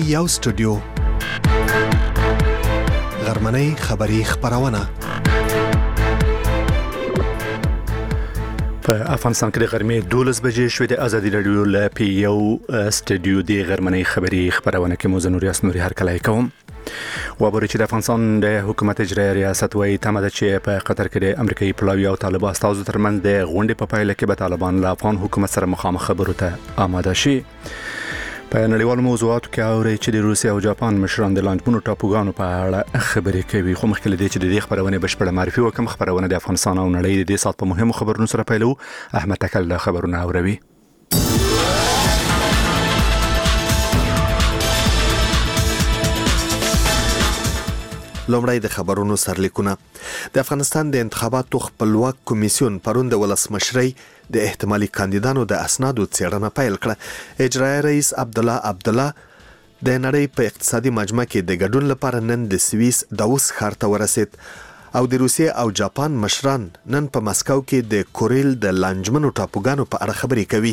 یو سټوډیو غرمنۍ خبری خبرونه په افغانستان کې د غرمې 12 بجې شوې د ازادي رادیو له پی یو سټوډیو د غرمنۍ خبری خبرونه کې مو زنور یاسنوري هرکلای کوم وبوري چې د افغانستان د حکومت اجرایي ریاست وايي تمه ده چې په قطر کې د امریکایي پلاوی او طالبان استازو ترمنځ د غونډې په پایله کې به طالبان له افغان حکومت سره مخامخ خبرو ته آماده شي. په نړیوالو موضوعاتو کې اوري چې د روسیې او جاپان مشران د لاندمونو ټاپوګانو په اړه خبرې کوي. خو مخکې له دې چې د دې خبرونه بشپړه معرفي وکم، خبرونه د افغانستان او نړۍ د دې سات په مهمو خبرونو سره پیلو. احمد تکل د خبرونه اوروي. لومړی د خبرونو سرلیکونه. د افغانستان د انتخاباتو خپلواک کمیسیون پرون د ولسمشرۍ د احتمالي کاندیدانو د اسنادو څېړنه پیل کړه. اجرایي رئیس عبدالله د نړۍ په اقتصادي مجمع کې د ګډون لپاره نن د سویس داووس ښار ته ورسید او د روسیې او جاپان مشران نن په مسکو کې د کوریل د لانجمنو ټاپوګانو په اړه خبرې کوي.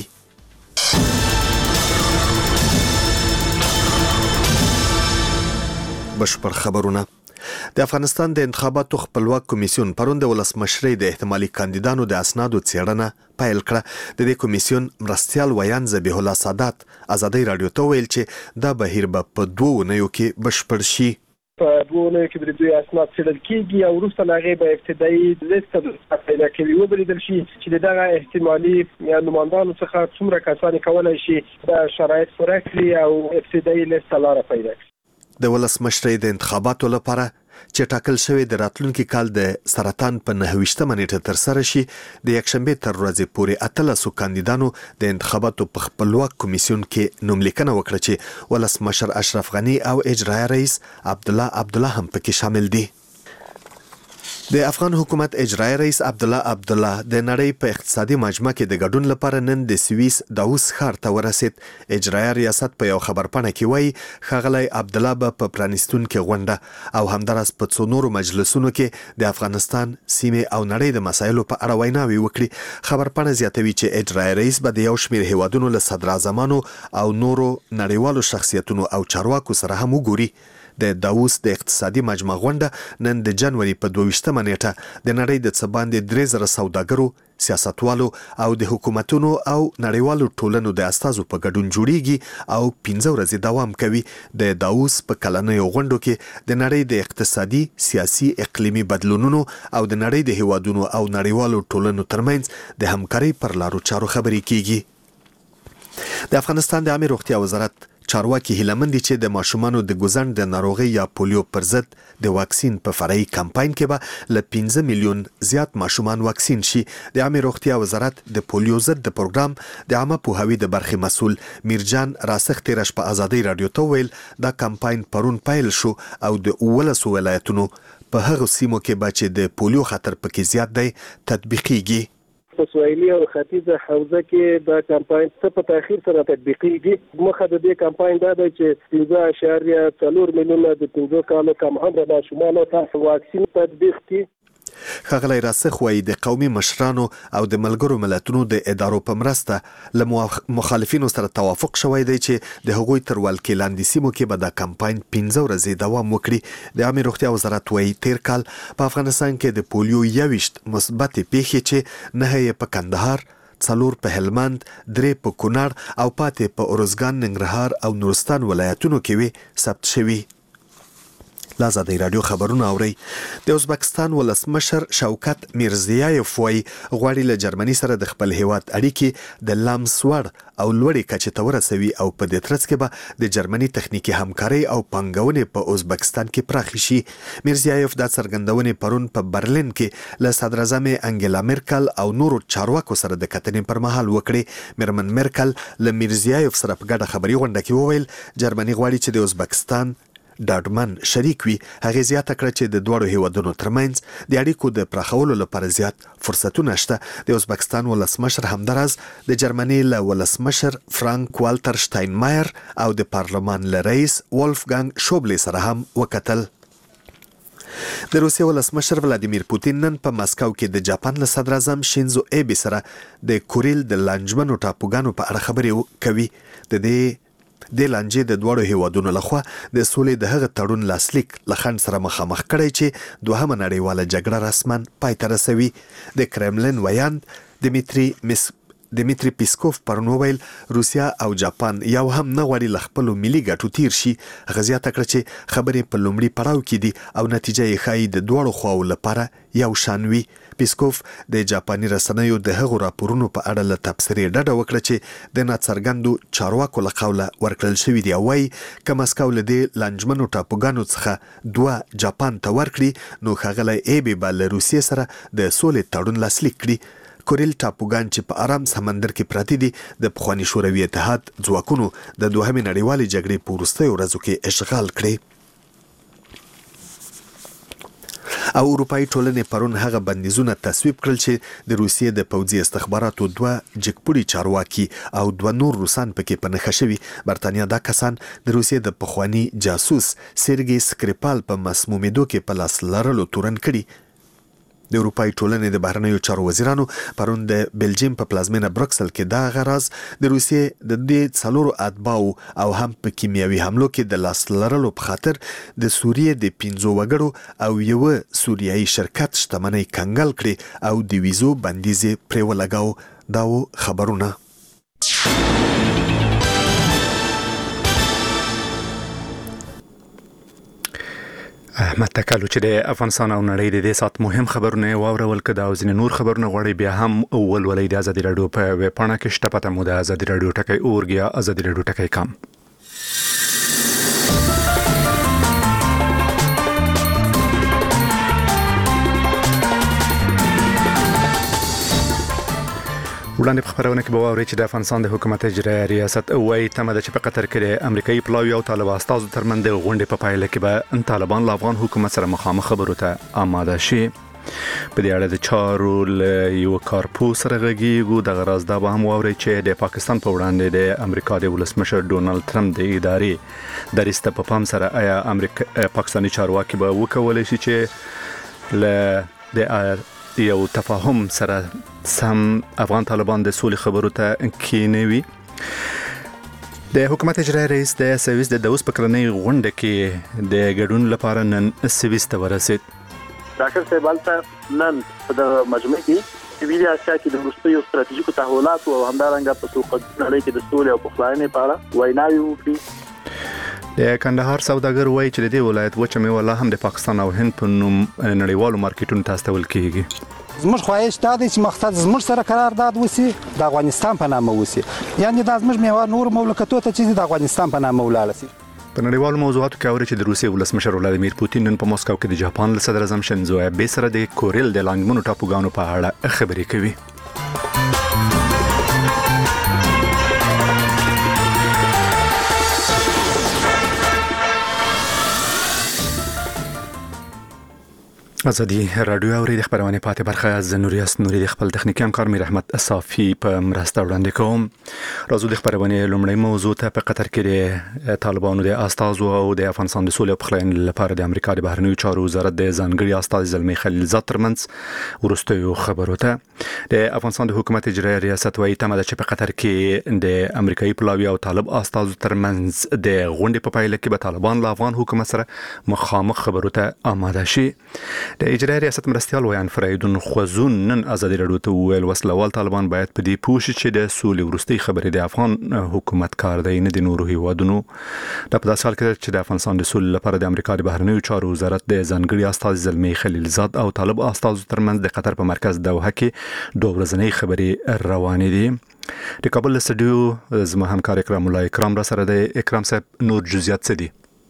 بشپړ خبرونه. د افغانستان د انتخاباتو خپلواک کمیسیون پرون د ولسمشرۍ د احتمالي کاندیدانو د اسنادو څېړنه پیل کړه. د دې کمیسیون مرستیال ویان ذبیح الله سادات ازادي رادیو ته ویل چې دا بهیر به په 2 اونیو کې بشپړ شي. په 2 اونیو کې د دوی اسناد څېړل کېږي او وروسته له هغې به ابتدایي لیست پیدا کوي، وبلیدل شي چې د دغه احتمالي نمایندانو څخه څومره کسان کولی شي دا شرایط پوره کړي او ابتدایي لیست ته لاره پیدا کړي. د ولسمشرۍ د انتخاباتو لپاره چې ټاکل شوی د راتلونکي کال د سرطان په 9مه نیټه تر سره شي، د یکشنبه تر ورځې پورې 13 کاندیدانو د انتخاباتو په خپلواک کمیسیون کې نوملیکنه وکړه چې ولسمشر اشرف غنی او اجرایي رئیس عبدالله هم پکې شامل دي. د افغان حکومت اجرایي رئیس عبدالله د نړۍ په اقتصادي مجمع کې د ګډون لپاره نن د سویس داووس ښار ته ورسید. اجرایي ریاست په یو خبرپاڼه کې وایي ښاغلی عبدالله به په پرانیستونکې غونډه او همداراز په څو نورو مجلسونو کې د افغانستان، سیمې او نړۍ د مسایلو په اړه ویناوې وکړي. خبرپاڼه زیاتوي چې اجرایي رئیس به د یو شمېر هیوادونو له صدراعظمانو او نورو نړیوالو شخصیتونو او چارواکو سره هم وګوري. د داووس د اقتصادي مجمع غونډه نن د جنوري په 22مه نیټه د نړۍ د څه باندې 3000 سوداګرو، سیاستوالو او د حکومتونو او نړیوالو ټولنو د استازو په ګډون جوړیږي او 15 ورځې دوام کوي. د داووس په کلنیو غونډو کې د نړۍ د اقتصادي، سیاسي، اقلیمي بدلونونو او د نړۍ د هیوادونو او نړیوالو ټولنو ترمنځ د همکارۍ پر لارو چارو خبرې کیږي. د افغانستان د عامه روغتیا وزارت چارواکي هیله مند دي چې د ماشومانو د ګوزڼ د ناروغۍ یا پولیو پر ضد د واکسین په فرعي کمپاین کې به له 15 میلیون زیات ماشومان واکسین شي. د عامه روغتیا وزارت د پولیو ضد د پروګرام د عامه پوهاوي د برخې مسؤل میرجان راسخ تیرش په ازادي رادیو ته ویل دا کمپاین پرون پیل شو او د 19 ولایتونو په هغو سیمو کې به چې د پولیو خطر پکې زیات دی تطبیقیږي. په سویلي او ختیځه حوزه کې دا کمپاین څه په تاخير سره تطبیقیږي. مخه د دې کمپاین دا دی چې 15.4 میلیونه د 15 کالو کم عمره ماشومانو ته واکسین تطبیق کړي. ښاغلی راسخ وایي د قومي مشرانو او د ملګرو ملتونو د ادارو په مرسته له مخالفینو سره توافق شوی دی چې د هغوی تر ولکې لاندې سیمو کې به دا کمپاین 15 ورځې دوام وکړي. د عامه روغتیا وزارت وایي تیر کال په افغانستان کې د پولیو 21 مثبتې پیښې چې 9 په کندهار، 4 په هلمند، 3 په کونړ او 5 په ارزګان، ننګرهار او نورستان ولایتونو کې وي ثبت شوي. لازادي رادیو خبرونه اوري. د ازبکستان ولسمشر شوکت میرزیایف وایي غواړي له جرمني سره د خپل هیواد اړیکې د لامسوړ او لوړې کچې ته ورسوي او په دې ترڅ کې به د جرمني تخنیکی همکاري او پانګونې په ازبکستان کې پراخې شي. میرزیایف دا څرګندونې پرون په برلین کې له صدراعظم انګلا مرکل او نورو چارواکو سره د کتنې پر مهال وکړي. میرمن مرکل له میرزیایف سره په ګډه خبري غونډه کې وویل جرمني غواړي چې د ازبکستان ډاډمن شریک وي. هغه زیاته کړه چې د دوړو هیوادونو ترمنځ د اړیکو د پراخولو لپاره زیات فرصتونه شته. د ازبکستان ولسمشر همداراز د جرمني له ولسمشر فرانک والټر شتاینمایر او د پارلمان له رئیس ولفګانګ شوبلې سره هم وکتل. د روسیې ولسمشر ولادیمیر پوتین نن په مسکو کې د جاپان له صدراعظم شینزو ایبي سره د کوریل د لانجمنو ټاپوګانو په اړه خبرې کوي. د دې د لانجې د دوړو هیوادونو لخوا د سولې د هغه تړون لاسلیک لخند سره مخامخ کړی چې دوهمه نړیواله جګړه رسمن پای ته رسوي. د کرملین ویاند دمیتری پیسکوف پرون ویل روسیا او جاپان یو هم نه غواړي له خپلو ملي ګټو تیر شي. هغه زیاته کړه چې خبرې په لومړي پړاو کې دي او نتیجه یې ښایي د دواړو خواو لپاره یو شان وي. پیسکوف د جاپاني رسنیو د هغو راپورونو په اړه له تبصرې ډډه وکړه چې د ناڅرګندو چارواکو له قوله ورکړل شوي دي او وایي که مسکو له دې لانجمنو ټاپوګانو څخه 2 جاپان ته ورکړي نو ښاغلی ایبې به له روسیې سره د سولې تړون لاسلیک کړي. کوریل ټاپوګان چې په آرام سمندر کې پراته دي د پخواني شوروي اتحاد ځواکونو د دوهمې نړیوالې جګړې په وروستیو ورځو کې اشغال کړي. او اروپایي ټولنې پرون هغه بندیزونه تصویب کړل چې د روسیې د پوځي استخباراتو 2 جګپوړي چارواکي او 2 نور روسان پکې په نښه شوي. برتانیا دا کسان د روسیې د پخواني جاسوس سرګي سکریپال په مسمومېدو کې په لاس لرلو تورن کړي. د اروپایي ټولنې د بهرنیو چارو وزیرانو پرون د بلجیم په پلازمینه بروکسل کې دا غراز د روسیې د دې 4 اتباعو او هم په کیمیاوي حملو کې د لاس لرلو په خاطر د سوریې د 15 وګړو او یو سوریایي شرکت شتمنۍ کنګل کړي او د ویزو بندیز پرې ولګاو. دا خبرونه احمد تکلو چې د افغانستان او نړۍ د دې سات مهم خبرونه واورول کده او ځینې نور خبرونه غوړي بیا هم ولولې د ازادي رادیو په ویب پاڼه کې شته. پته مو د ازادي رادیو ټکی اورګیا ازادي رادیو ټکی کام. وړاندې په خبرونه کې به واورئ چې د افغانستان د حکومت اجرایي ریاست وایي تمه ده چې په قطر کې د امریکایي پلاوي او طالب استازو ترمنځ د غونډې په پایله کې به طالبان له افغان حکومت سره مخامخ خبرو ته آماده شي. په دې اړه د چارو یو کارپو سره غږیږو. د غراز دا به هم واورئ چې د پاکستان په وړاندې د امریکا د ولسمشر ډونالد ټرمپ د ادارې درسته په پام سره آیا پاکستاني چارواکي به وکولای شي چې له د یو تفاهم سره سم افغان طالبان د سولې خبرو ته کینوي. د حکومت اجرایي رئیس د سویس د اوس په کلنۍ غونډه کې د ګډون لپاره نن سویس ته ورسید. ډاکټر صاحب البته نن په د مجمع کې سویلي اسیا کې د وروستیو ستراتیژیکو تحولاتو او همدارنګه په سوقدنۍ کې د سولې او پخلاینې په اړه ویناوي وکړي. د کندهار سوداګر وایي چې د دې ولایت وچه میوه لا هم د پاکستان او هند په نوم نړیوالو مارکیټونو ته استول کیږي. زموږ خواهش دا دی چې مقصد زموږ سره قرارداد وسی د افغانستان په نامه وسی، یعنی دا زموږ میوه نور مملکتونو ته چې د افغانستان په نامه ولاړ شي. په نړیوالو موضوعاتو کې اوري چې د روسیې ولسمشر ولادیمیر پوتین نن په مسکو کې د جاپان له صدر اعظم شینزو آبه سره د کوریل د لانجمنو ټاپوګانو په اړه خبرې کوي. ازادي رادیو اوري د خبرونه پاتې برخه از نوریاس نوري د خپل تخنیکی همکار میر احمد صافي په مرسته وړاندې کوم. راځو د خبرونه لومړی موضوع ته په قطر کې د طالبانو د استازو او د افغانستان د سولې او پخلاینې لپاره د امریکا د بهرنیو چارو وزارت د ځانګړي استاذ زلمی خلیلزاد ترمنځ ورستیو خبرو ته د افغانستان د حکومت اجرایي ریاست وایي تمه ده چې په قطر کې د امریکایي پلاوي او طالب استازو ترمنځ د غونډې په پایله کې به طالبان له افغان حکومت سره مخامخ خبرو ته آماده شي. د اجرایي ریاست مرستیال ویان فریدون خوزون نن ازادي رادیو ته ویل وسلوال طالبان باید په دې پوه شي چې د سولې ورستۍ خبرې د افغان حکومت کار دی نه د نورو هیوادونو. د په داسې حال کې چې د افغانستان د سولې لپاره د امریکا د بهرنیو چارو وزارت د ځانګړي استاذ زلمی خلیلزاد او طالب استازو ترمنځ د قطر په مرکز دوحه کې 2 ورځنۍ خبرې روانې دي. د کابل استودیو زما همکار اکرام الله اکرام را سره د اکرام صاحب نور جزئیات څه دي؟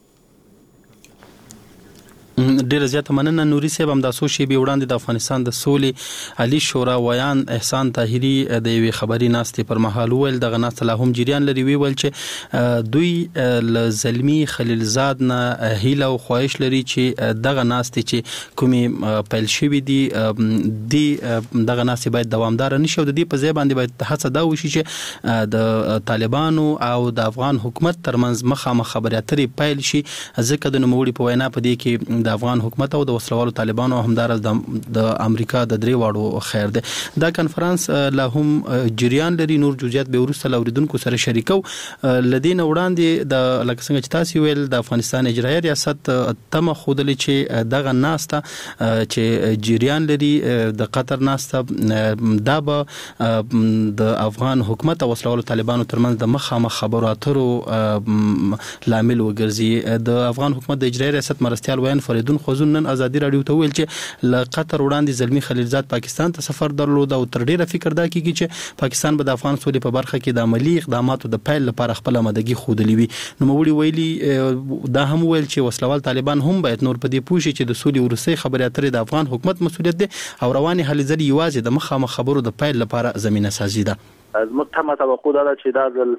ډیره زیاته مننه نوري صاحب. هم د سوشي به وړاندې د افغانستان د سولې علي شورا ویان احسان طاهری د یوې خبري ناستې پر مهال ویل دغه ناست لا هم جریان لري ویل چې دوی ل زلمی خلیلزاد نه هیله او خواهش لري چې دغه ناستې چې کومي پیل شوی دي دغه ناستې باید دوامدار نشي او د دې په ځای باندې باید هڅه دا وشي چې د طالبانو او د افغان حکومت ترمنځ مخامخ خبرې اترې پیل شي. ځکه د نوموړي په وینا په دې کې د افغان حکومت او د وسلوالو طالبانو همدار د امریکا د درې واړو خیر ده. دا کنفرانس لا هم جریان لري. نور جزئیات به ورسره لاوریدونکو سره شریکو. لدین وړاندې د لکه څنګه چې تاسو ویل د افغانستان اجرایي ریاست تمه خودلی چې دغه ناسته چې جریان لري د قطر ناسته دا به د افغان حکومت او وسلوالو طالبانو ترمنځ د مخامخ خبرو اترو لامل وګرځي. د افغان حکومت د اجرایي ریاست مرستيال ویان فریدون خوزون نن ازادي رادیو ته ویل چې ل قطر وړاندې زلمی خلیلزاد پاکستان ته سفر درلود او تر ډیره فکر دا کیږي چې پاکستان به د افغان سولې په برخه کې د عملی اقداماتو د پیل لپاره خپل آمادګي خودلی وي. نو موږ ویلي دا هم ویل چې وسلوال طالبان هم باید نور په دې پوه شي چې د سولې ورسې خبرې اترې د افغان حکومت مسؤلیت ده او رواني هلې ځلې یوازې د مخامخ خبرو د پیل لپاره زمينه سازي ده. متهمه توقع ده چې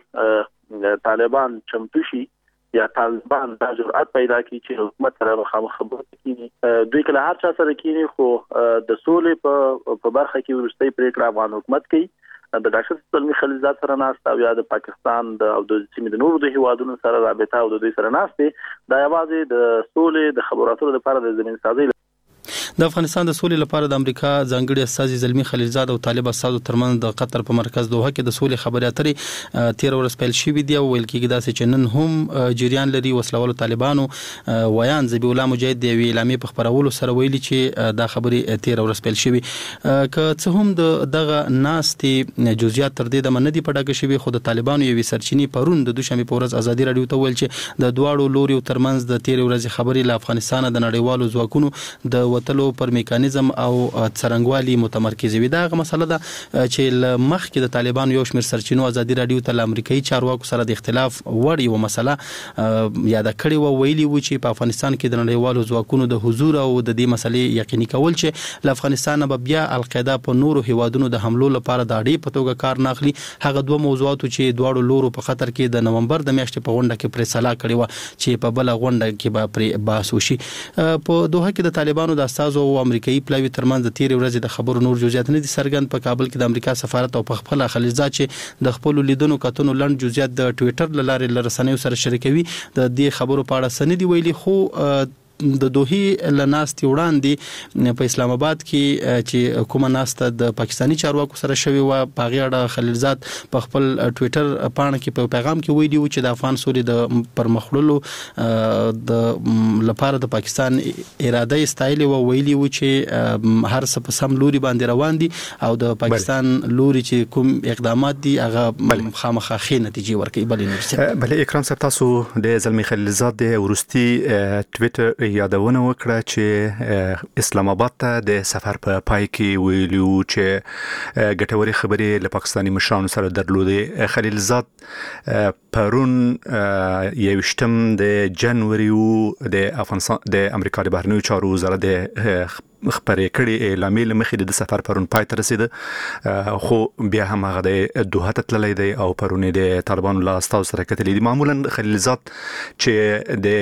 دا طالبان چمتو شي یا طالبان د جرأت پیدا کړي چې حکومت سره مخامخ خبرې کوي. دوی کله هر چا سره کوي خو د سولې په برخه کې ورستۍ پریکړه افغان حکومت کوي. د ډاکټر زلمی خلیلزاد سره ناسته او یا د پاکستان او د سیمې د نورو د هیوادونو سره رابطه او د دوی سره ناسته دا یوازې د سولې د خبرو اترو لپاره د زمين سازي. د افغانستان د سولې لپاره د امریکا ځانګړي استازي زلمی خلیلزاد او طالب استادو ترمنځ د قطر په مرکز دوحه کې د سولې خبرې اترې 13 ورځې پیل شوې دي او ویل کېږي دا چې نن هم جریان لري. وسلوالو طالبانو ویان ذبیح الله مجاهد د اعلامیې په خبرولو سره ویلي چې دا خبرې 13 ورځې پیل شوې. که څه هم دغه ناستې جزئیات تر دې د منډي په ډاګه شوی خو د طالبانو یوې سرچینې پرون د دوشنبه په ورځ ازادي رادیو ته ویل چې د دواړو لوري ترمنځ د 13 ورځې خبرې له افغانستان د نړیوالو ځواکونو د وټلو پر میکانیزم او څرنګوالي متمرکز وي. دا غو مسله ده چې مخکې د طالبان یو شمېر سرچینو ازادي رادیو ته امریکایي چارواکو سره د اختلاف وړي و مسله یاد کړي و ویلي و چې په افغانستان کې د نړیوالو ځواکونو د حضور او د دې مسلې یقیني کول چې له افغانستان به بیا القاعده په نورو هیوادونو د حملو لپاره د اړې په توګه کار نه اخلي. هغه دوه موضوعات چې دواړو لورو په خطر کې د نومبر د میاشتې په غونډه کې فیصله کړې و چې په بل غونډه کې به پر بحث وشي. په دوحه کې د طالبانو د استازو او امریکایي پلاوی ترمنځ د 13 ورځې د خبرو نور جزئیات نه دي څرګند. په کابل کې د امریکا سفارت او په خپل خلیلزاد چې د خپل لیدونکو کتنو لند جزئیات د ټوئیټر لارې لرسنیو سره شریکوي د دې خبرو په اړه سندې ویلي. خو د دوحې لناستي وړاندې په اسلام آباد کې چې کومه ناسته د پاکستانی چارواکو سره شوی و په غیړه خلیلزاد په خپل ټوئیټر پاڼه کې په پیغام کې ویلي و چې د افغان سولې د پرمخړلو د لپاره د پاکستان اراده استایلی و ویلي و چې هر څه په سم لوري باندې روان دي او د پاکستان لوري چې کوم اقدامات دي هغه خامخا خې نتیجې ورکوي. بل اکرام صاحب تاسو د زلمی خلیلزاد د ورستي ټوئیټر یادونه وکړه چې اسلام آباد ته د سفر په پای کې ویلو چې ګټوري خبرې له پاکستانی مشرانو سره درلودې. خلیلزاد پرون 21 د جنوري د افغانستان د امریکا د بهرنیو چارو وزارت د خبرې کړې اعلامیې لمخې د سفر پرون پای ته رسیده خو بیا هم هغه د دوحه ته تللی دی او پرون د طالبانو له استازو سره کتلې دي. معمولا خلیلزاد چې د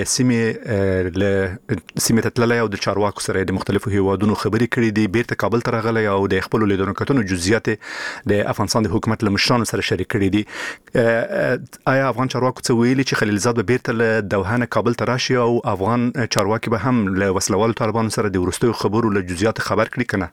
سیمې ته تللی او د چارواکو سره د مختلفو هیوادونو خبرې کړې دي بیرته کابل ته راغلی او د خپل لیدونکو کتنو جزئیات د افغانستان د حکومت له مشرانو سره شریک کړي دي. آیا افغان چارواکو څه ویلي چې خلیلزاد به بیرته له دوحه نه کابل ته راشي او افغان چارواکي به هم له وسلوالو طالبانو سره د وروستیو خبرو له جزئیات خبر کړي کنه؟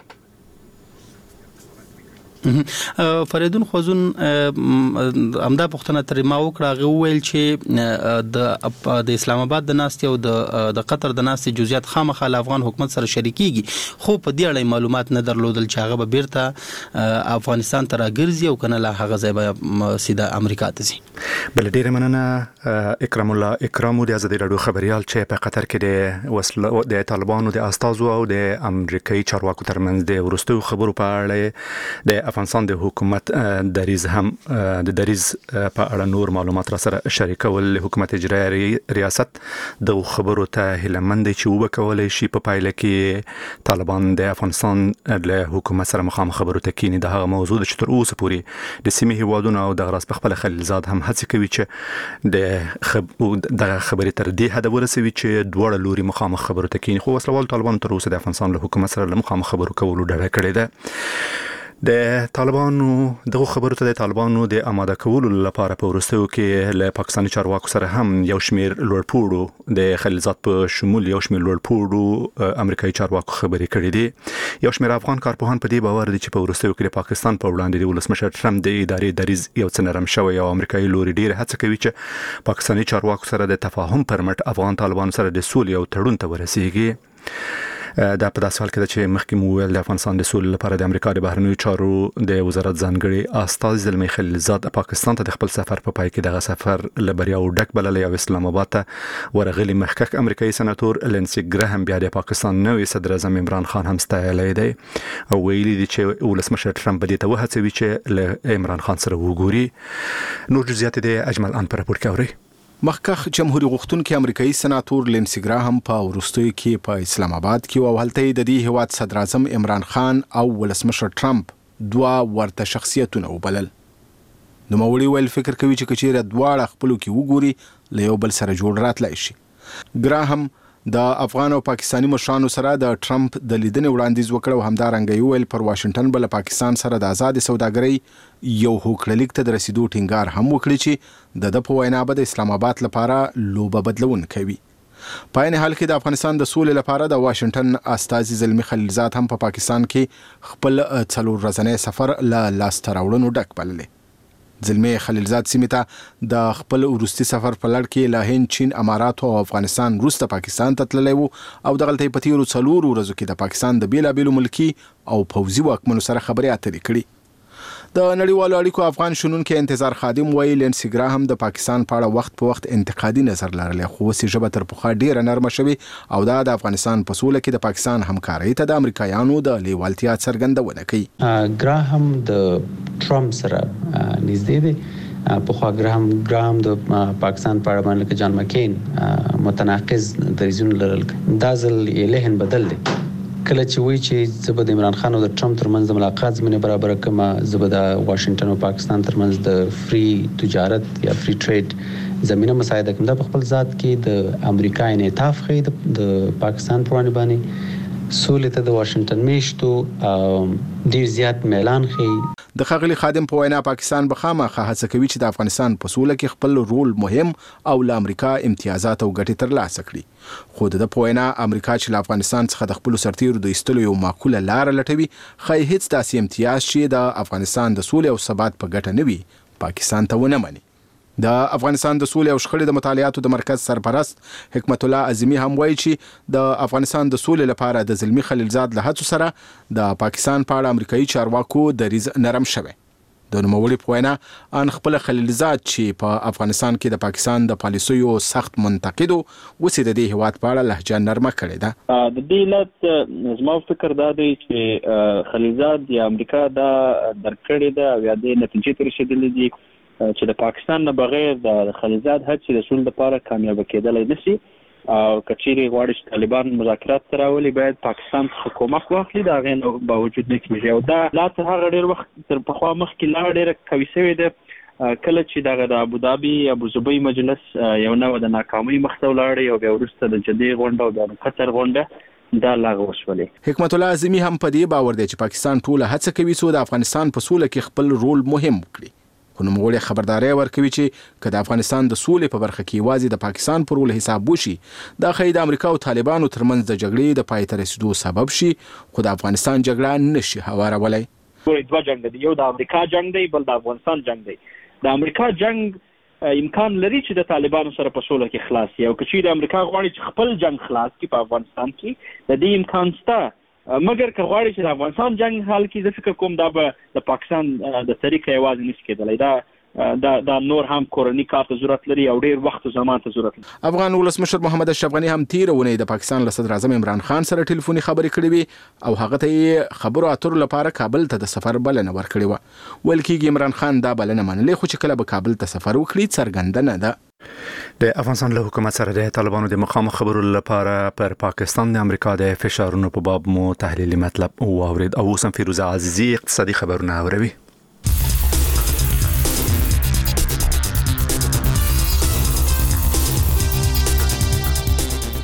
فریدون خوزون امدا پښتنه تر ما وکړه غو ویل چې د اسلام آباد د ناستي او د قطر د ناستي جزئیات خامخا افغان حکومت سره شریکيږي خو په دې اړه معلومات نه درلودل چې هغه به بیرته افغانستان ته راګرځي او کنه لا هغه ځای به سیده امریکا ته ځي. بل ډیره مننه اکرام الله اکرامو د ازادي رادیو خبريال چې په قطر کې د طالبانو د استازو او د امریکایي چارواکو ترمنځ د ورستیو خبرو په اړه د افغانستان د حکومت دریز هم د دریز په اړه نور معلومات را سره شریکول. حکومت اجرایي ریاست د خبرو ته هلمند چې وبکولې شي په پایله کې طالبان د افغانستان له حکومت سره مخامخ خبرو ته کینی. د هغه موضوع چې تر اوسه پورې د سیمې هیوادونو او د غراس په خپل خلیلزاد هم هڅه کوي چې د خبرې تر دې حد ورسوي چې دوړ لوري مخامخ خبرو ته کینی. خو وسلوال طالبان تر اوسه د افغانستان له حکومت سره مخامخ خبرو کولو ډډه کړې ده. د طالبانو دغه خبرو ته د طالبانو د آماده کولو لپاره په وروستیو کې له پاکستاني چارواکو سره هم یو شمیر لوړپوړو د خلیلزاد په شمول یو شمیر لوړپوړو امریکایي چارواکو خبرې کړې دي. یو شمیر افغان کارپوهان په دې باور دي چې په وروستیو کې پاکستان په وړاندې د ولسمشر ټرمپ د ادارې دریز یو څه نرم شوی او امریکایي لوري ډیر هڅه کوي چې پاکستاني چارواکو سره د تفاهم پر مټ افغان طالبانو سره د سولې او تړون ته ورسیږي. دا په داسې حال کې چې مخکې مو ویل د افغانستان د سولې لپاره د امریکا د بهرنیو چارو د وزارت ځانګړي استازي زلمی خلیلزاد پاکستان ته د خپل سفر په پای کې دغه سفر له بریاو ډک بللی او اسلام آباد ته ورغلي مخکښ امریکایي سناتور لینسي ګراهم بیا د پاکستان نوې صدر اعظم عمران خان هم ستایلی دی او ویلي دي چې ولسمشر ټرمپ دې ته وهڅوي چې له عمران خان سره وګوري. نور جزئیات د اجمل ان پر راپور کوي. مخکښ جمهوریت غوښتونکي امریکایي سناتور لینسي ګراهم په وروستیو کې په اسلام آباد کې او هلته د دې هیواد صدر اعظم عمران خان او ولسمشر ټرمپ دوه ورته شخصیتونه وبلل. نوموړي ویل فکر کوي چې کچېره دواړه خپلو کې وګوري له یو بل سره جوړ راتلای شي. ګراهم د افغان او پاکستاني مشرانو سره د ټرمپ د لیدنې وړاندیز وکړ او همدارنګه ویل پر واشنگټن بل پاکستان سره د آزاد سوداګرۍ یو هوکړلیک ته د رسیدو ټینګار هم وکړي چې د په وینا به د اسلام آباد لپاره لوبه بدلون کوي. په عین حال کې د افغانستان د سولې لپاره د واشنگټن استازي زلمی خلیلزاد هم په پاکستان کې خپل 4 ورځنی سفر له لاسته راوړنو ډک بللی. زلمی خلیلزاد سیمې ته د خپل وروستي سفر په لړ کې له هند، چین، اماراتو او افغانستان وروسته پاکستان ته تللی وو او دغلته په تیرو 4 ورځو کې د پاکستان د بیلابیلو ملکی او پوځي واکمنو سره خبرې اترې کړي. د نړیوالو اړیکو افغان شنونکي انتظار خادم وایي لینسي ګراهم د پاکستان په اړه وخت په وخت انتقادي نظر لرلی خو اوس ژبه تر پخوا ډیره نرمه شوې او دا د افغانستان په سوله کې د پاکستان همکارۍ ته د امریکایانو د لیوالتیا څرګندونه کوي. ګراهم د ټرمپ سره نږدې دی. پخوا ګراهم د پاکستان په اړه باندې جان مکین متناقض دریځونه لرل. دا ځل یې لهن بدل دی. کله چې وایي چې زه به د عمران خان او د ټرمپ ترمنځ د ملاقات زمینه برابر کړم، زه به د واشنگټن او پاکستان ترمنځ د فری تجارت یا فری ټریډ زمینه مساعده کوم. دا په خپل ذات کې د امریکا انعطاف ښیي د پاکستان په وړاندې باندې سولې ته د واشنگټن میشتو ډیر زیات میلان ښیي. د ښاغلي خادم په وینا پاکستان به خامخا هڅه کوي چې د افغانستان په سوله کې خپل رول مهم او له امریکا امتیازات او ګټې ترلاسه کړي. خو د په وینا امریکا چې له افغانستان څخه د خپل سرتیرو د ایستلو یو معقوله لار لټوي، خای هیڅ داسې امتیاز چې د افغانستان د سولې او ثبات په ګټه نه وي پاکستان ته ونه مني. د افغانستان د سولې او شخړې د مطالعاتو د مرکز سرپرست حکمت الله اعظمي هم وایي چې د افغانستان د سولې لپاره د زلمی خلیلزاد له هڅو سره د پاکستان په اړه امریکایي چارواکو دریځ نرم شوی. د نوموړي په وینا ان خپل خلیلزاد چې په افغانستان کې د پاکستان د پالیسیو سخت منتقد اوس د دې هیواد په اړه لهجه نرمه کړې ده. د دې علت زما فکر دا دی چې خلیلزاد یا امریکا دا درکړې ده او یا د نتیجې ته رسیدلې دي چې د پاکستان نه بغیر د خلیلزاد هڅې د سولې لپاره کامیاب کېدلی نشي او کچېرې غواړي چې طالبان مذاکرات ته راولي باید پاکستان څخه کومک واخلي. د هغې نه باوجود نه کېږي او دا لا تر هغه ډېر وخت تر پخوا مخکې لا ډېره قوي شوې ده. کله چې دغه د ابوظبي ابوظبي مجلس یو نوع د ناکامۍ مخ ته ولاړی او بیا وروسته د جدې غونډه او بیا د قطر غونډه دا لغوه شولې. حکمت الله اعظمي هم په دې باور دی چې پاکستان ټوله هڅه کوي څو د افغانستان په سوله کې خپل رول مهم کړي. خو نوموړي خبرداري ورکوي چې که د افغانستان د سولې په برخه کې یوازې د پاکستان پر رول حساب وشي دا ښایي د امریکا او طالبانو ترمنځ د جګړې د پای ته رسیدو سبب شي خو د افغانستان جګړه نشي هوارولی. دوه جنگ دي، یو د امریکا جنگ دی بل د افغانستان جنگ دی. د امریکا جنگ امکان لري چې د طالبانو سره په سوله کې خلاص شي او که چیرې امریکا غواړي چې خپل جنگ خلاص کړي په افغانستان کې د دې امکان شته. مګر که غواړي چې د افغانستان جنگ حل کړي زه فکر کوم دا به د پاکستان د طریقه یوازې نشي کېدلی. دا نور هم کورنی کار ته ضرورت لري او ډیر وخت او زمان ته ضرورت لري. افغان ولسمشر محمد اشرف غنی هم تیر ونې د پاکستان له صدر اعظم عمران خان سره ټلیفوني خبرې کړې وي او هغه ته خبرو اترو لپاره کابل ته د سفر بلنه ورکړې و. ویل کېږي عمران خان دا بلنه منلې خو چې کله به کابل ته سفر وکړي څرګنده نه ده. د افغانستان له حکومت سره د طالبانو د مخامخ خبرو لپاره پر پاکستان د امریکا د فشارونو په باب مو تحلیلي مطلب واورید او اوس هم فیروزه عزیزی اقتصادي خبرونه اوروي.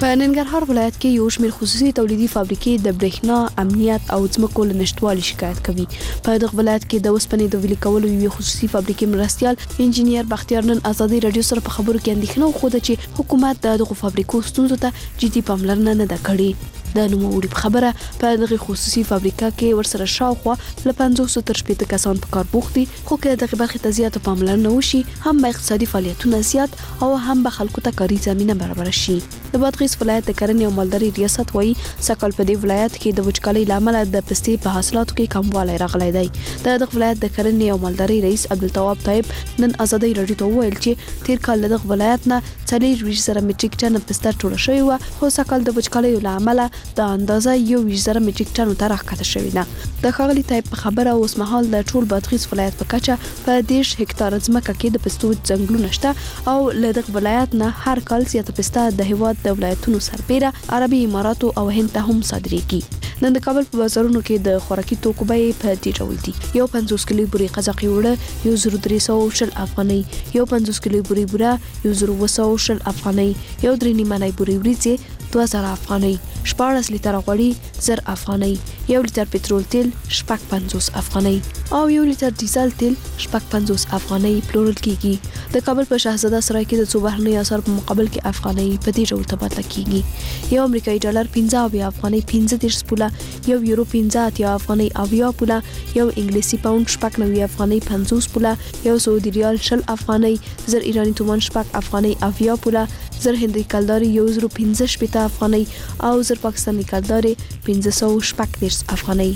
په ننګرهار ولایت کې یو شمېر خصوصي تولیدي فابریکې د برېښنا امنیت او ځمکو له نشټوالي شکایت کوي. په دغه ولایت کې د اوسپنې د ویلي کولو یوې خصوصي فابریکې مرستیال انجینیر بختیار نن ازادي رادیو سره په خبرو کې اندېښنه وښوده چې حکومت د دغو فابریکو ستونزو ته جدي پاملرنه نه ده کړې. د نوموړي په خبره په دغه خصوصي فابریکه کې ورسره شاوخوا له 50 تر 60 کسان په کار بوخت دي، خو که دغه برخې ته زیاته پاملرنه وشي هم به اقتصادي فعالیتونه زیات او هم به خلکو ته کاري زمینه برابر شي. د بادغیس ولایت د کرنې او مالدارۍ ریاست وایي سږ په دې ولایت کې د وچکالۍ له امله د پستې په حاصلاتو کې کموالی راغلی دی. د دغه ولایت د کرنې او مالدارۍ رئیس عبدالتواب طیب نن ازادي رادیو ته وویل چې تیر کال له دغه ولایت نه 40,000 میټریک ټن پسته ټوله شوې وه، خو سږ کال د وچکالۍ له امله د اندازه 21,000 میټریک ټنو ته راښکته شوې ده. د ښاغلي طیب په خبره اوس مهال د ټول بادغیس ولایت په کچه په 10 هکتاره ځمکه کې د پستو ځنګلونه شته او له دغه ولایت نه هر کال زیاته پسته د هیواد د ولایتونو سربیره عربي اماراتو او هند ته هم صادریږي. نن د کابل په بازارونو کې د خوراکي توکو بیې په دې ډول دي: یو 50 کیلو بوري قزاقي وړه 1,310 افغانۍ، یو 50 کیلو بوري بوره 1,210 افغانۍ، یو 3 نیمه بوري وریځې 2000 افغانۍ، 14 لیټر غوړي 1000 افغانۍ، 1 لیټر پټرول تیل 50 افغانۍ او 1 لیټر ډیزل تیل 50 افغانۍ پلورل کیږي. د کابل په شاهزاده سرای کې د څو بهرنۍ اسعار په مقابل کې افغانۍ په دې ډول تبادله کیږي: یو امریکایي ډالر 15 افغانۍ 15 پوله، یو یورو 15 افغانۍ 80 پوله، یو انګلیسي پاوند 90 افغانۍ 50 پوله، یو سعودي ریال 20 افغانۍ، 1000 ایرانی تومان 80 افغانۍ 80 پوله، 1000 هندي کلداري 1,015 افغانۍ او 1000 پاکستاني کلداري 510 افغانۍ.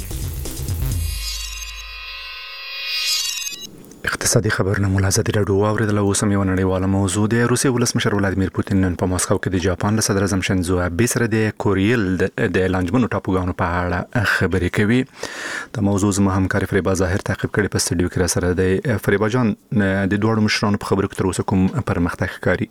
اقتصادي خبرونه مو ازادي رادیو واوریدل. اوس هم یو نړیواله موضوع ده. روسیې ولسمشر ولادیمیر پوتین نن په ماسکو کې د جاپان له صدر اعظم شینزو آبه سره د کوریل د لانجمنو ټاپوګانو په اړه خبرې کوي. د موضوع زما همکار فریبا ظاهر تعقیب کړي په سټډیو کې را سره دی. فریبا جان، د دوه مشرانو په خبرو کې تر اوسه کوم پرمختګ ښکاري؟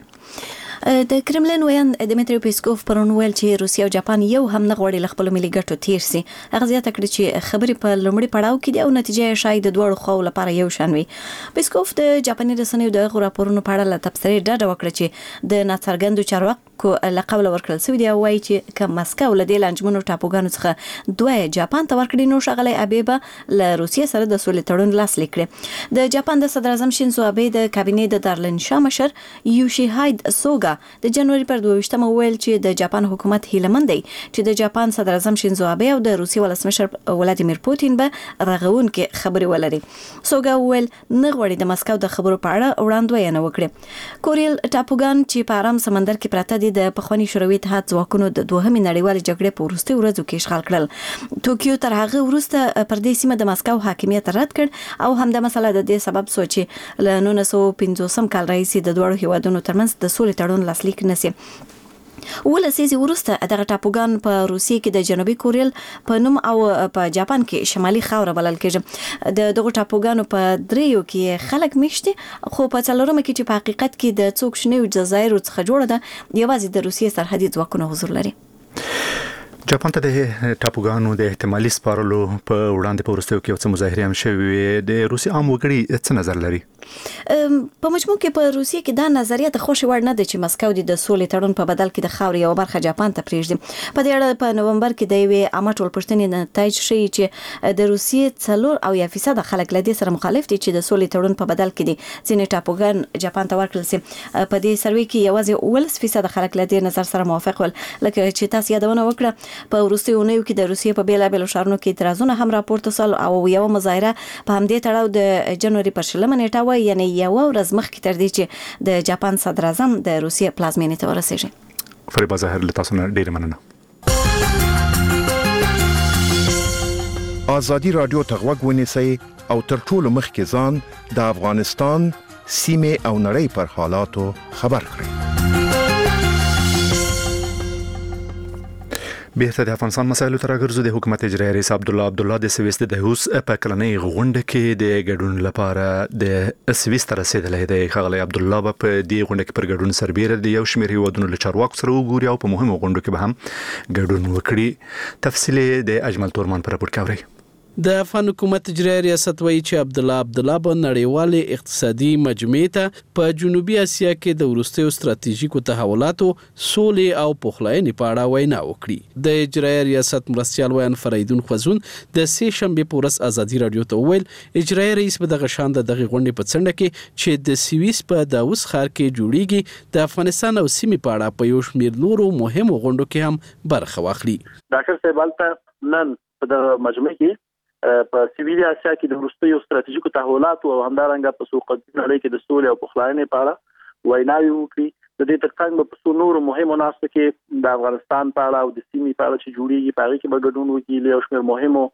د کرملین ویان دمیتری پیسکوف پرون ویل چې روسیا او جاپان یو هم نه غوړي خپل ملي ګټو تیر سي. هغه زیاته کړی چې خبرې په لومړي پړاو کې دي او نتیجه شاید د دوه خو لپاره یو شان وي. پیسکوف د جاپاني رسنیو د راپورونو په اړه تبصرې ډاډه وکړه چې د ناڅرګندو چارواکو لقب ورکړل شوی دی او وايي چې کوم مسکو له دې لانجمنو ټاپوګانو څخه دوه جاپان ته ورکړي نو شغله ابيبه له روسیا سره د سولې تړون لاسلیک کړي. د جاپان د صدر اعظم شینزو آبه د کابینې د دارلن شامشر یوشیهاید سوګا د جنوري پر 22 ویل چې د جاپان حکومت هیلمند دی چې د جاپان صدر اعظم شینزو آبه او د روسیې ولسمشر ولادیمیر پوتین به رغون کې خبري ولري. سوګا ویل نه غوړي د مسکو د خبرو په اړه وړاندوینه وکړي. کوریل ټاپوګان چې په آرام سمندر کې پراته دي د پخوانی شوروي اتحاد ځواکونو د دوهمې نړیوالې جګړې په وروستي ورځو کې اشغال کړل. ټوکیو تر هغه وروسته پر دې سیمه د مسکو حاکمیت رد کړ او همدا مسله د دې سبب سو چې له 1950 کال راهیسې د دوه هیوادونو ترمنځ د سولې تړون لاسلیک نسی. ولسیزي ورسته دغه ټاپوګان په روسیې کې د جنوبي کوریل په نوم او په جاپان کې شمالي خاوره بلل کېږي. د دغه ټاپوګانو په دریو کې خلک میشته، خو په څلورمه کې چې په حقیقت کې د څوک شنو جزایر څخه جوړه ده، یوازې د روسیې سرحدي ځواکونه حضور لري. جاپان ته د ټاپوګانو د احتمالي سپارلو په وړاندې په ورستیو کې یو څه مظاهرې هم شوې. د روسي عام وګړي څه نظر لري؟ په مجموع کې په روسیې کې دا نظریه د خوشي وړ نه ده چې مسکو د سولې تړون په بدل کې د خاورې یو برخه جاپان ته پریږدي. په دې اړه په نومبر کې د یوې عامه ټولپوښتنې نتایج ښیي چې د روسیې 4% خلک له دې سره مخالف دي چې د سولې تړون په بدل کې دي ځینې ټاپوګان جاپان ته ورکړل شي. په دې سروې کې یوازې 11% خلک له دې نظر سره موافق ول. لکه چې تاسو یادونه وکړه په وروستیو اونیو کې د روسیې په بیلابیلو ښارونو کې اعتراضونه هم راپورته شول او یو مظاهره په همدې تړاو د جنوري پر 20 نیټه یعنی یو ورځ مخکې تر دې چې د جاپان صدر اعظم د روسیې پلازمینې ته ورسېږي. فریبا ظاهر له تاسو نه ډېر مننه. ازادي رادیو ته غوږ ونیسئ او تر ټولو مخکې ځان د افغانستان سیمې او نړۍ پر حالاتو خبر کړئ. بیرته د افغانستان مسایلو ته راګرځو. د حکومت اجرایي رئیس عبدالله د سويس د هوس په کلنۍ غونډه کې د ګډون لپاره د سويس ته رسیدلی دی. ښاغلی عبدالله په دې غونډه کې پر ګډون سربیره د یو شمېر هیوادونو له چارواکو سره وګوري او په مهمو غونډو کې به هم ګډون وکړي. تفصیل د اجمل تورمان په راپور کې اورئ. د افغان حکومت اجرایي ریاست وایي چې عبدالله به نړیوالې اقتصادي مجموعې ته په جنوبي اسیا کې د وروستیو ستراتیژیکو تحولاتو سولې او پخلاینې په اړه وینا وکړي. د اجرایي ریاست مرستیال ویان فریدون خوځون د سه شنبې په ورځ ازادي رادیو ته وویل اجرایي رئیس به دغه شان د دغه غونډې په څنډه کې چې د سویس په داوس ښار کې جوړیږي د افغانستان او سیمې په اړه په یو شمېر نورو مهمو غونډو کې هم برخه واخلي. ډاکټر صاحب البته نن په دغه مجمع کې په سویلي اسیا کې د وروستیو ستراتیژیکو تحولاتو او همدارنګه په سوقتي نړۍ کې د سولې او پخلاینې په اړه ویناوي وکړي. د دې ترڅنګ په څو نورو مهمو ناستو کې د افغانستان په اړه او د سیمې په اړه چې جوړیږي په هغه کې به ګډون وکړي له یو شمېر مهمو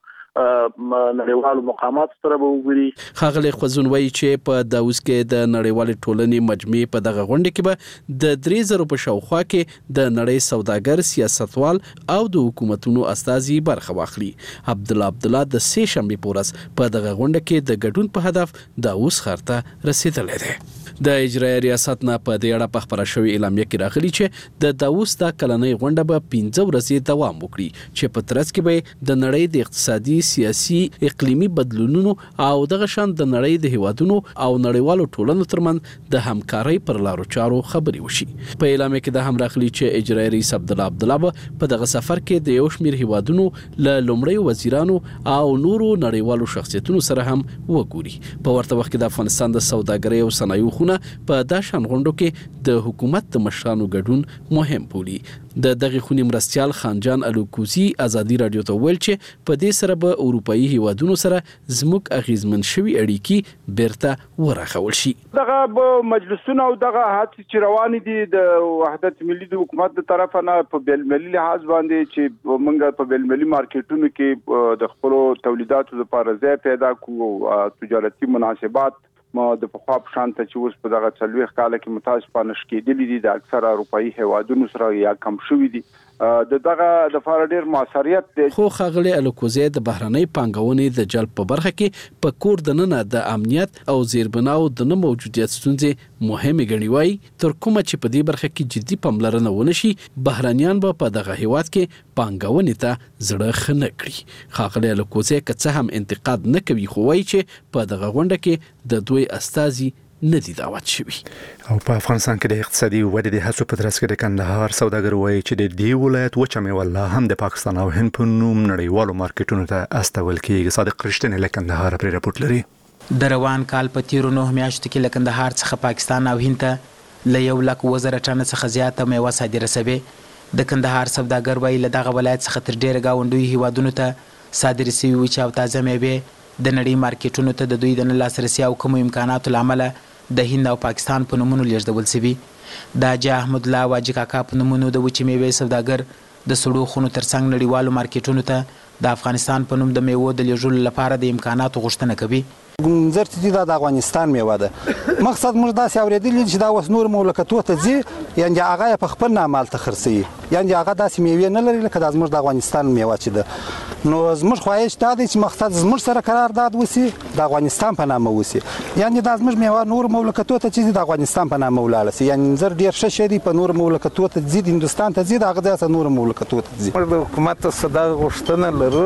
نړیوالو مقامات سره به وګوري. ښاغلی خوځون وایي چې په داوس کې د نړیوالې ټولنې مجمع په دغه غونډه کې به د 3000 په شاوخوا کې د نړۍ سوداګر سیاستوال او د حکومتونو استازي برخه واخلي. عبدالله د سه شنبې په ورځ په دغه غونډه کې د ګډون په هدف داوس ښار ته رسیدلی دی. د اجرایي ریاست نه په دې اړه په خبره شوې اعلامیه کې راغلي چې د داوس د کلنۍ غونډه به 15 ورځې دوام وکړي چې په ترڅ کې به د نړۍ د اقتصادي سیاسي اقلیمي بدلونونو او دغه شان د نړۍ د هیوادونو او نړیوالو ټولنو ترمنځ د همکارۍ پر لارو چارو خبرې وشي. په اعلامیه کې دا هم راغلي چې اجرایي رئیس عبدالله په دغه سفر کې د یو شمېر هیوادونو له لومړیو وزیرانو او نورو نړیوالو شخصیتونو سره هم وګوري. په ورته وخت کې د افغانستان د سوداګرۍ او صنایعو په داشان غونډو کې د حکومت د مشرانو ګډون مهم بولي. د دغه خونی مرستیال خانجان الوکوزی ازادي رادیو ته ویل چې په دې سره به اروپאי هیوادونو سره زموږ اغیزمن شوي اړیکې بیرته ورخول شي. دغه مجلسونه او دغه هڅې چې روان دي د وحدت ملي د حکومت د طرف نه په بین المللي لحاظ باندې چې موږ په بین المللي مارکیټونو کې د خپل تولیداتو لپاره ځای پیدا کوو تجارتي مناسبات ما د پخوا په شان ته چې اوس په دغه 40 کال کې متاسفانه شکېدلې دي د اکثر اروپאי هیوادونو سره یا کم شوي دي دغه د فار ډیر موثریت دی. خو ښاغلی الوکوزی د بهرنۍ پانګونې د جلب په برخه کې په کور دننه د امنیت او زیربناو د نه موجودیت ستونزې مهمه ګڼي. وایي تر کومه چې په دې برخه کې جدي پاملرنه ونشي بهرنیان به په دغه هیواد کې پانګونې ته زړه ښه نه کړي. ښاغلی الوکوزی که څه هم انتقاد نه کوي خو وایي چې په دغه غونډه کې د دوی استازي ندي دعوت شوي. او په افغانستان کې د اقتصادي ودې د هڅو په ترڅ کې د کندهار سوداګر وایي چې د دې ولایت وچه میوه لا هم د پاکستان او هند په نوم نړیوالو مارکیټونو ته استول کېږي. صادق رښتینی له کندهار پرې راپورټ لري. د روان کال په تیرو 9 میاشتو کې له کندهار څخه پاکستان او هند ته له 1,00,000 ټن څخه زیاته میوه صادره شوې. د کندهار سوداګر وایي له دغه ولایت څخه تر ډیره گاونډي هیوادونو ته صادرې شوي وچې او تازه میوې د نړۍ مارکیټونو ته د دوی د نه لاسرسي او کومو امکاناتو له امله د هند او پاکستان په نومونو لیږدول شوي. د حاجي احمد الله واجی کاکا په نومونو د وچې میوې سوداګر د سړو خونو ترڅنګ نړیوالو مارکیټونو ته د افغانستان په نوم د میوو د لیږدولو لپاره د امکاناتو غوښتنه کوي. ګنزر چې دا د افغانستان میوه ده. مقصد موږ داسې اورېدلي چې دا اوس نور مملکتونو ته ځي یعنې هغه یې په خپل نام هلته خرڅوي یعنې هغه داسې میوې نه لري لکه دا زموږ د افغانستان میوه چې ده. نو زموږ خواهش دا دی چې مقصد زموږ سره قرارداد وسي د افغانستان په نامه وسي یعنې دا زموږ میوه نور مملکتونو ته چې د افغانستان په نامه ولاړه سي. یعنې ګنزر ډېر ښه شی دی په نور مملکتونو ته ځي د هندوستان ته ځي د هغه ځای ته نور مملکتونو ته ځي. موږ د حکومت څخه دا غوښتنه لرو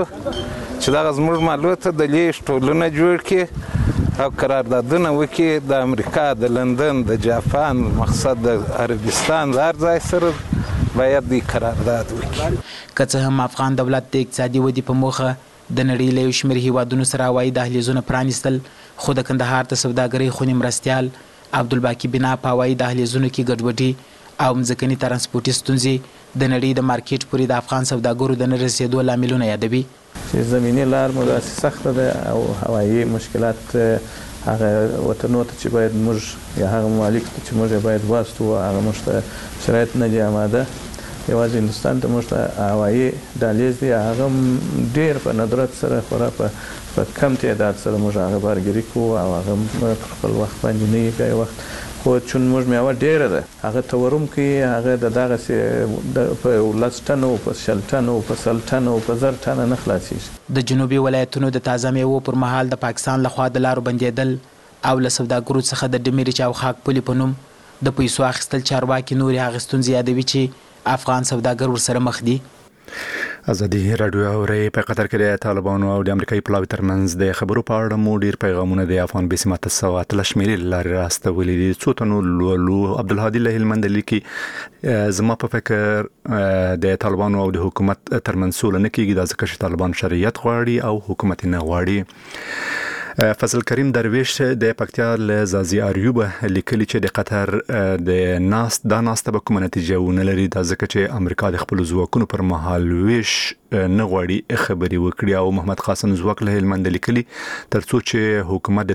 چې دغه زموږ مالو ته د لیږد ټولونه جوړ کړي او قراردادونه وکړي د امریکا د لندن د جاپان مقصد د عربستان د هر ځای سره باید دی قرارداد وکړي. که څه هم افغان دولت د اقتصادي ودې په موخه د نړۍ له یو شمېر هیوادونو سره هوایي دهلیزونه پرانیستل خو د کندهار د سوداګرۍ خونې مرستیال عبدالباقي بنا په هوایي دهلیزونو کې ګډوډي او مځکني ترانسپورټي ستونزې د نړۍ د مارکیټ پورې د افغان سوداګرو د نه رسېدو لاملونه یادوي. چې زمینی لار مو داسې سخته ده او هوایي مشکلات هغه وطنونو ته چې باید موږ یا هغه ممالک ته چې موږ باید واستو هغه موږ ته شرایط نه دي آماده. یوازې هندوستان ته موږ ته هوایي دهلیز دی هغه ډېر په ندرت سره خورا په کم تعداد سره موږ هغه بارګري کوو او هغه پر خپل وخت باندې نه بیا وخت خو چون موږ میوه ډېره ده هغه تورم کوي هغه د دغسې په 10 ټنو په 100 ټنو په 100 ټنو په 1000 ټنه نه خلاصېږي. د جنوبي ولایتونو د تازه میوو پر مهال د پاکستان لخوا د لارو بندېدل او له سوداګرو څخه د ډمیرچ او خاک پولې په نوم د پیسو اخیستل چارواکي نورې هغې ستونزې یادوي چې افغان سوداګر ورسره مخ دي. ازادي رادیو اوري په قطر کې د طالبانو او د امریکایي پلاوي ترمنځ د خبرو په اړه مو ډیر پیغامونه د افغان بسمت السوات لشمیر لار راستولې دي څو تنو لولو عبدالهادي له هلمند لیکي زما په فکر د طالبانو او د حکومت ترمنځ سول نه کیږي د ځکه چې طالبان شریعت غواړي او حکومت نه غواړي. فضل کریم درویش د پکتیا له زازي اریوب لیکلي چې د قطر د ناست به کومه نتیجه ونه لري د ځکه چې امریکا د خپل ځواکونو پر مهال ویش نه غواړي خبري وکړي او محمد قاسم زوک له هلمند لیکلي ترڅو چې حکومت د